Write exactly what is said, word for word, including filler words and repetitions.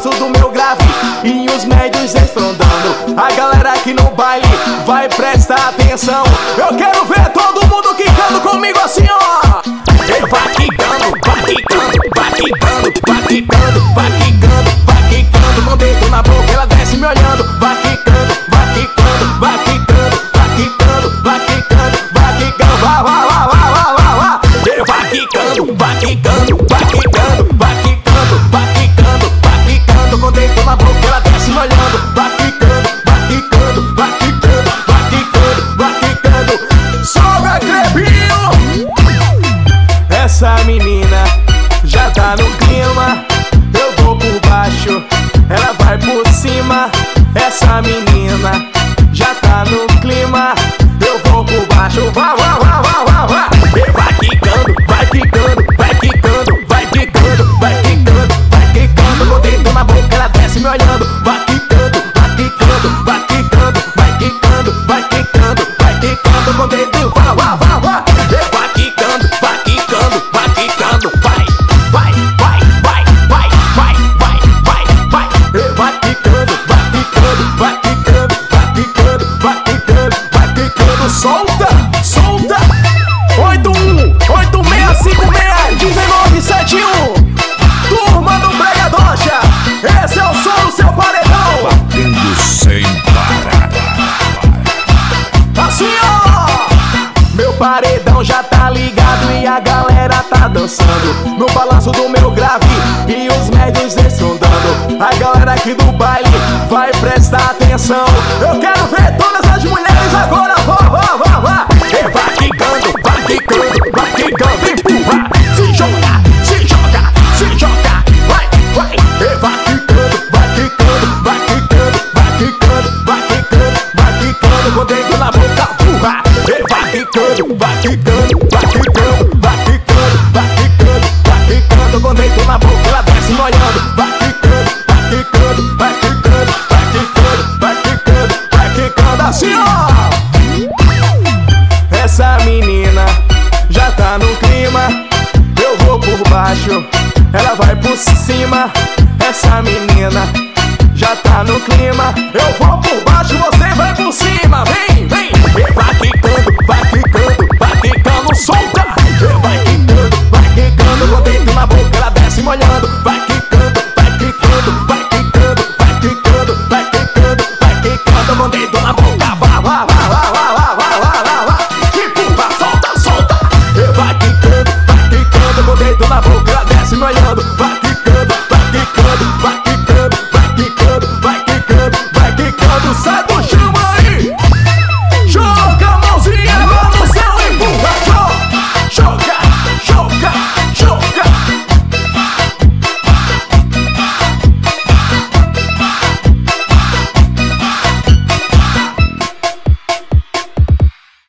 balanço do meu grave e os médios estrondando. A galera aqui no baile vai prestar atenção. Eu quero ver todo mundo quicando comigo assim, ó. Ele vai quicando, vai quicando, vai quicando, vai quicando, vai quicando, vai quicando. Com o dedo na boca ela desce me olhando. Vai quicando, vai quicando, vai quicando, vai quicando, vai quicando, vai quicando. Vai, vai, vai, vai, vai, vai, vai. Ele vai quicando, vai quicando, vai quicando, vai quicando, vai quicando, vai quicando. Com o dedo na boca ela desce me olhando. Vai quicando, vai quicando, vai quicando, vai quicando, vai quicando. Sobe a Crebinho. Essa menina já tá no clima. Eu vou por baixo, ela vai por cima. Essa menina já tá no clima. Eu vou por baixo, vai, vai, vai, vai, vai, vai. Ele vai quicando, vai quicando, vai quicando, vai quicando, vai quicando, vai quicando. Com o dedo na boca ela desce me olhando. Vai quicando, vai quicando, vai quicando, vai quicando, vai quicando, vai quicando. Com o dedo, vai, vai, vai, vai. Ele vai quicando, vai quicando, vai quicando, vai, vai, vai, vai, vai, vai, vai, vai, vai. Ele vai quicando, vai quicando, vai quicando, vai quicando, vai quicando, vai quicando. Solta, solta. Oito um, oito seis cinco seis, dezenove sete um. Turma do Brega Doja, esse é o som do seu paredão. Batendo sem parar. Assim, ó. Meu paredão já tá ligado e a galera tá dançando no balanço do meu grave e os médios estrondando. A galera aqui do baile vai prestar atenção. Eu quero ver todo